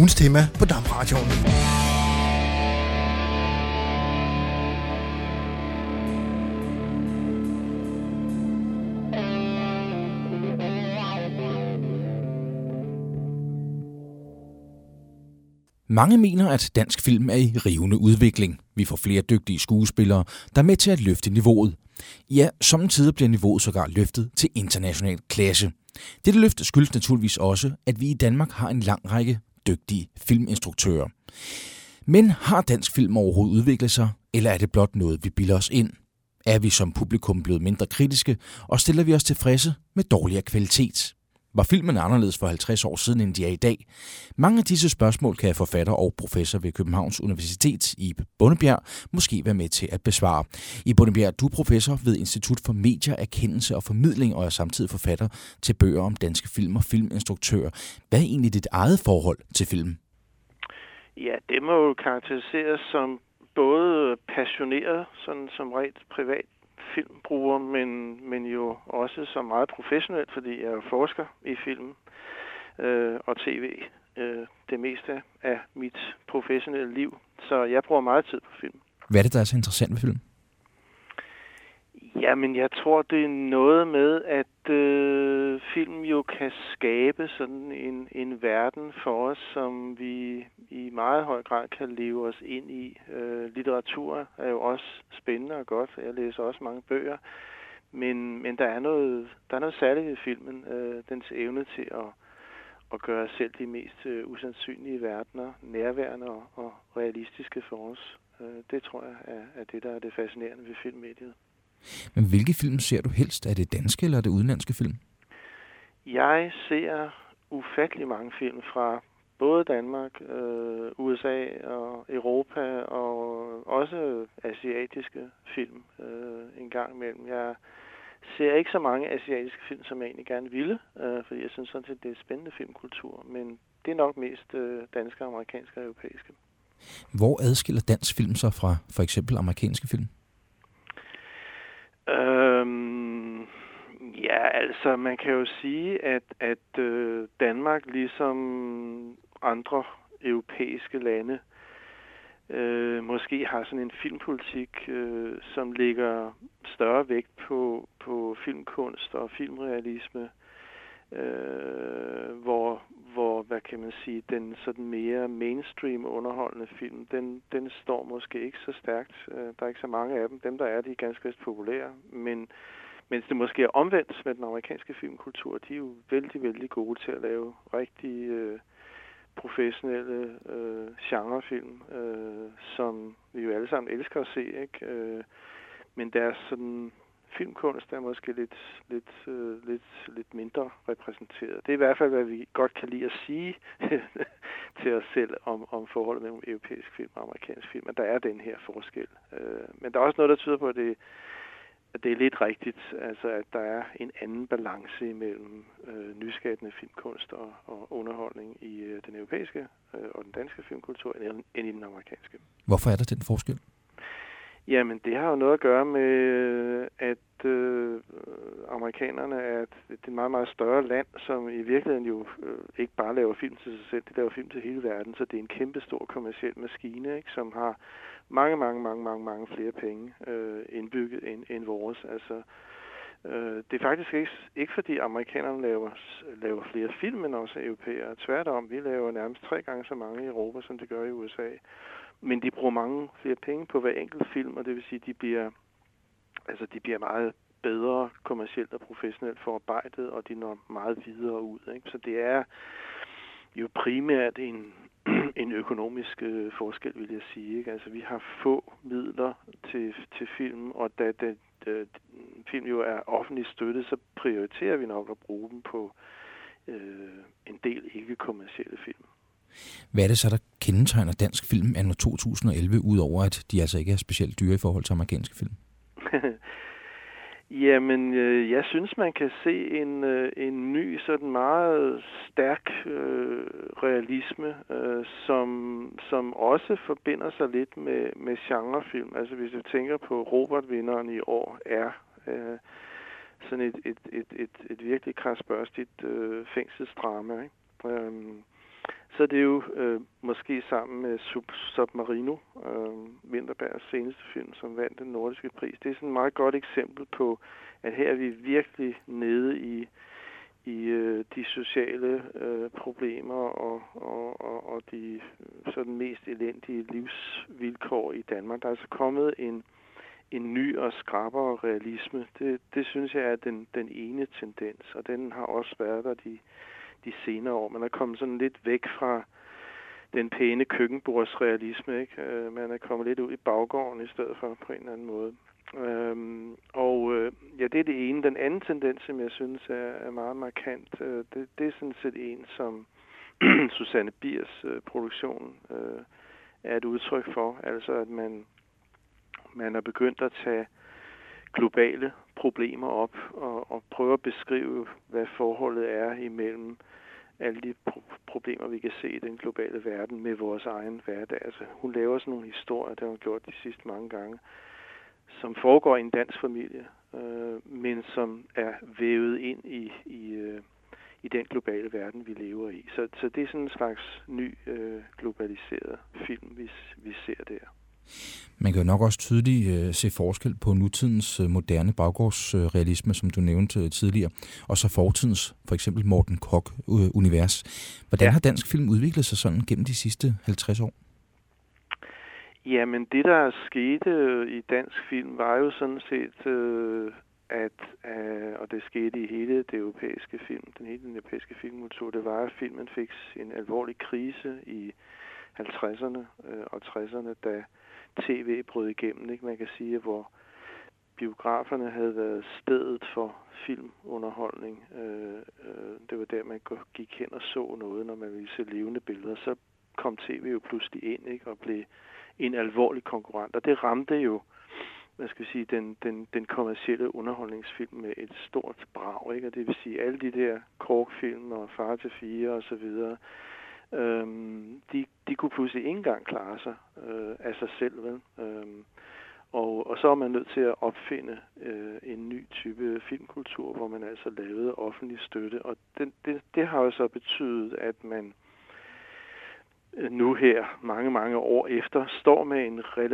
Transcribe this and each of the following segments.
ugens tema på DAB-radioen. Mange mener, at dansk film er i rivende udvikling. Vi får flere dygtige skuespillere, der er med til at løfte niveauet. Ja, samtidig bliver niveauet sågar løftet til international klasse. Dette løft skyldes naturligvis også, at vi i Danmark har en lang række dygtige filminstruktører. Men har dansk film overhovedet udviklet sig, eller er det blot noget, vi bilder os ind? Er vi som publikum blevet mindre kritiske, og stiller vi os tilfredse med dårligere kvalitet? Var filmen anderledes for 50 år siden, end de er i dag? Mange af disse spørgsmål kan forfatter og professor ved Københavns Universitet, Ibe Bondebjerg, måske være med til at besvare. Ibe Bondebjerg, du er professor ved Institut for Medier, Erkendelse og Formidling, og er samtidig forfatter til bøger om danske film og filminstruktører. Hvad er egentlig dit eget forhold til film? Ja, det må jo karakteriseres som både passioneret, sådan som rent privat filmbruger, men jo også som meget professionelt, fordi jeg er forsker i film og tv det meste af mit professionelle liv. Så jeg bruger meget tid på film. Hvad er det, der er så interessant ved film? Jamen, jeg tror, det er noget med, at film jo kan skabe sådan en verden for os, som vi i meget høj grad kan leve os ind i. Litteratur er jo også spændende og godt. Jeg læser også mange bøger. Men der er noget særligt ved filmen. Dens evne til at gøre selv de mest usandsynlige verdener nærværende og realistiske for os. Det tror jeg er det, der er det fascinerende ved filmmediet. Men hvilke film ser du helst? Er det danske eller er det udenlandske film? Jeg ser ufattelig mange film fra både Danmark, USA og Europa og også asiatiske film en gang imellem. Jeg ser ikke så mange asiatiske film, som jeg egentlig gerne ville, fordi jeg synes sådan set, det er spændende filmkultur, men det er nok mest danske, amerikanske og europæiske. Hvor adskiller dansk film sig fra for eksempel amerikanske film? Ja, altså man kan jo sige, at Danmark ligesom andre europæiske lande måske har sådan en filmpolitik, som lægger større vægt på filmkunst og filmrealisme, hvor hvad kan man sige, den sådan mere mainstream underholdende film, den står måske ikke så stærkt. Der er ikke så mange af dem. Dem der er, de er ganske vist populære, men mens det måske er omvendt med den amerikanske filmkultur, de er jo vældig, vældig gode til at lave rigtig professionelle genrefilm, som vi jo alle sammen elsker at se, ikke? Men deres sådan filmkunst er måske lidt mindre repræsenteret. Det er i hvert fald, hvad vi godt kan lide at sige til os selv om forholdet mellem europæisk film og amerikansk film, at der er den her forskel. Men der er også noget, der tyder på, at det er lidt rigtigt, altså at der er en anden balance imellem nyskabende filmkunst og underholdning i den europæiske og den danske filmkultur end i den amerikanske. Hvorfor er der den forskel? Jamen, det har jo noget at gøre med, at amerikanerne er et meget, meget større land, som i virkeligheden jo ikke bare laver film til sig selv, de laver film til hele verden, så det er en kæmpe stor kommerciel maskine, ikke, som har mange flere penge indbygget end vores. Altså, det er faktisk ikke fordi amerikanerne laver flere film end også europæere. Tværtom, vi laver nærmest 3 gange så mange i Europa, som det gør i USA. Men de bruger mange flere penge på hver enkelt film, og det vil sige, at de bliver meget bedre kommercielt og professionelt forarbejdet, og de når meget videre ud, ikke? Så det er jo primært en økonomisk forskel, vil jeg sige, ikke? Altså, vi har få midler til film, og da film jo er offentligt støttet, så prioriterer vi nok at bruge dem på en del ikke-kommercielle film. Hvad er det så, der kendetegner dansk film anno 2011, udover at de altså ikke er specielt dyre i forhold til amerikanske film? Jamen, jeg synes, man kan se en ny, sådan meget stærk realisme, som også forbinder sig lidt med genrefilm. Altså, hvis vi tænker på Robert-vinderen i år er sådan et virkelig kradsbørstigt fængselsdrama, ikke? så er det jo måske sammen med Submarino, Vinterbergs seneste film, som vandt den nordiske pris. Det er sådan et meget godt eksempel på, at her er vi virkelig nede i de sociale problemer og de sådan mest elendige livsvilkår i Danmark. Der er altså kommet en ny og skrappere realisme. Det synes jeg er den ene tendens, og den har også været der de senere år. Man er kommet sådan lidt væk fra den pæne køkkenbordsrealisme, ikke? Man er kommet lidt ud i baggården i stedet for på en eller anden måde. Ja, det er det ene. Den anden tendens, som jeg synes er meget markant, det er sådan set en, som Susanne Biers produktion er et udtryk for. Altså, at man er begyndt at tage globale problemer op og prøve at beskrive, hvad forholdet er imellem alle de problemer, vi kan se i den globale verden med vores egen hverdag. Altså, hun laver sådan nogle historier, der hun gjort de sidste mange gange, som foregår i en dansk familie, men som er vævet ind i den globale verden, vi lever i. Så det er sådan en slags ny globaliseret film, vi ser der. Man kan jo nok også tydeligt se forskel på nutidens moderne baggårdsrealisme, som du nævnte tidligere, og så fortidens, for eksempel Morten Korch-univers. Hvordan har dansk film udviklet sig sådan gennem de sidste 50 år? Jamen, det der skete i dansk film var jo sådan set, og det skete i hele det europæiske film, den europæiske filmkultur, det var, at filmen fik en alvorlig krise i 50'erne og 60'erne, da tv brød igennem, ikke? Man kan sige, hvor biograferne havde været stedet for filmunderholdning. Det var der, man gik hen og så noget, når man ville se levende billeder. Så kom tv jo pludselig ind, ikke? Og blev en alvorlig konkurrent. Og det ramte jo, hvad skal vi sige, den kommercielle underholdningsfilm med et stort brag, ikke? Og det vil sige, alle de der Korch-film og Far til 4 og så videre, de kunne pludselig ikke engang klare sig af sig selv, vel? Og så er man nødt til at opfinde en ny type filmkultur, hvor man altså lavede offentlig støtte. Og det har jo så betydet, at man nu her, mange år efter, står med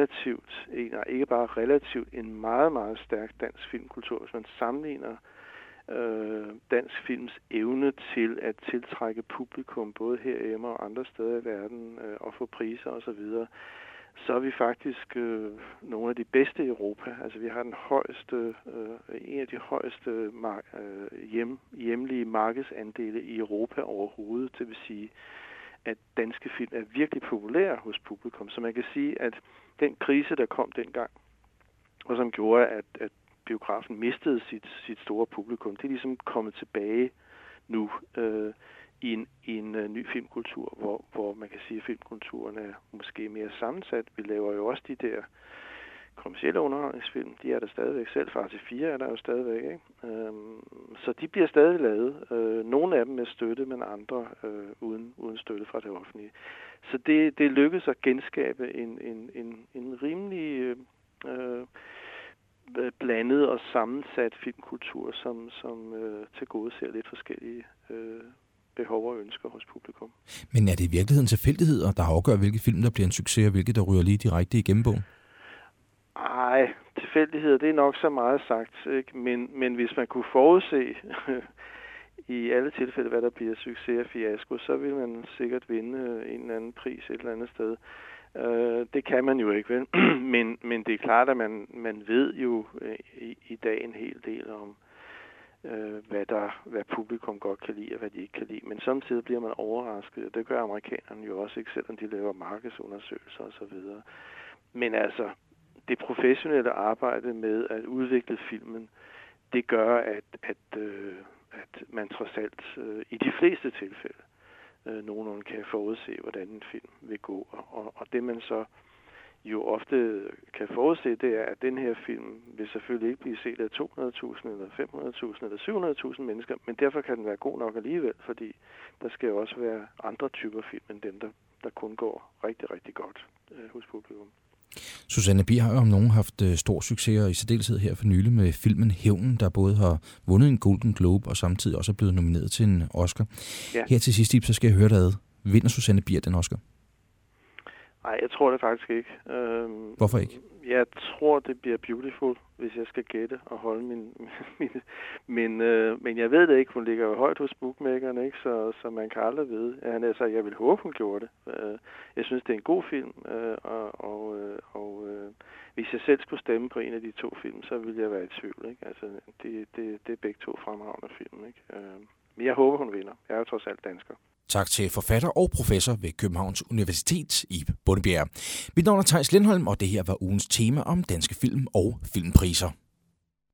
en meget, meget stærk dansk filmkultur. Hvis man sammenligner dansk films evne til at tiltrække publikum, både herhjemme og andre steder i verden, og få priser osv., så er vi faktisk nogle af de bedste i Europa. Altså, vi har en af de højeste hjemlige markedsandele i Europa overhovedet. Det vil sige, at danske film er virkelig populære hos publikum. Så man kan sige, at den krise, der kom dengang, og som gjorde, at biografen mistede sit store publikum, det er ligesom kommet tilbage nu i en ny filmkultur, hvor man kan sige, at filmkulturen er måske mere sammensat. Vi laver jo også de der kommercielle underholdningsfilm, de er der stadigvæk. Selv Far til 4 er der jo stadigvæk, ikke? Så de bliver stadig lavet. Nogle af dem med støtte, men andre uden støtte fra det offentlige. Så det lykkedes at genskabe en rimelig blandet og sammensat filmkultur, som tilgodeser lidt forskellige behov og ønsker hos publikum. Men er det i virkeligheden tilfældigheder, der afgør, hvilke film der bliver en succes, og hvilke der ryger lige direkte i gennembog? Ej, tilfældigheder, det er nok så meget sagt, ikke? Men hvis man kunne forudse i alle tilfælde, hvad der bliver succes og fiasko, så vil man sikkert vinde en eller anden pris et eller andet sted. Det kan man jo ikke, vel? Men det er klart, at man ved jo i dag en hel del om, hvad publikum godt kan lide og hvad de ikke kan lide. Men samtidig bliver man overrasket, og det gør amerikanerne jo også, ikke, selvom de laver markedsundersøgelser osv. Men altså, det professionelle arbejde med at udvikle filmen, det gør, at man trods alt i de fleste tilfælde nogenlunde kan forudse, hvordan en film vil gå. Og det man så jo ofte kan forudse, det er, at den her film vil selvfølgelig ikke blive set af 200.000 eller 500.000 eller 700.000 mennesker, men derfor kan den være god nok alligevel, fordi der skal jo også være andre typer film end dem, der kun går rigtig, rigtig godt hos publikum. Susanne Bier har jo om nogen haft stor succes, og i særdeleshed her for nylig med filmen Hævnen, der både har vundet en Golden Globe og samtidig også er blevet nomineret til en Oscar. Ja. Her til sidst, Ib, så skal jeg høre dig ad. Vinder Susanne Bier den Oscar? Nej, jeg tror det faktisk ikke. Hvorfor ikke? Jeg tror, det bliver Beautiful, hvis jeg skal gætte og holde men jeg ved det ikke. Hun ligger jo højt hos bookmakerne, ikke? Så man kan aldrig vide. Altså, jeg vil håbe, hun gjorde det. Jeg synes, det er en god film, og hvis jeg selv skulle stemme på en af de to film, så ville jeg være i tvivl, ikke? Altså, det er begge to fremragende film, ikke? Men jeg håber, hun vinder. Jeg er jo trods alt dansker. Tak til forfatter og professor ved Københavns Universitet, Ib Bondebjerg. Mit navn er Theis Lindholm, og det her var ugens tema om danske film og filmpriser.